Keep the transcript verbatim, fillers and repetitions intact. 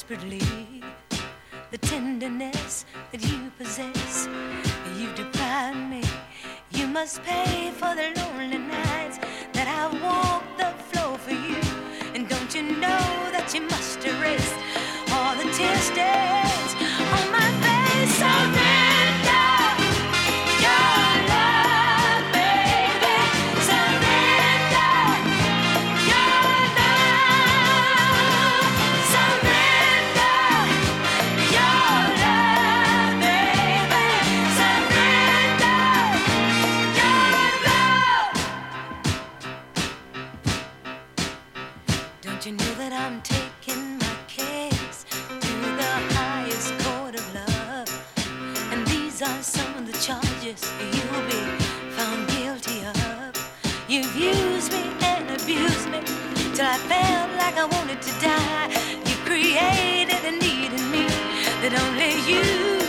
desperately the tenderness that you possess. You deprive me. You must pay for the lonely nights that I walk the floor for you. And don't you know that you must erase all the tear stains on my face? Surrender your love, baby. Surrender your love. Surrender your love, baby. Surrender your love. Don't you know that I'm taking my case to the highest court of love? And these are some of the charges you'll be found guilty of. You've used me and abused me till I felt like I wanted to die. You created a need in me that only you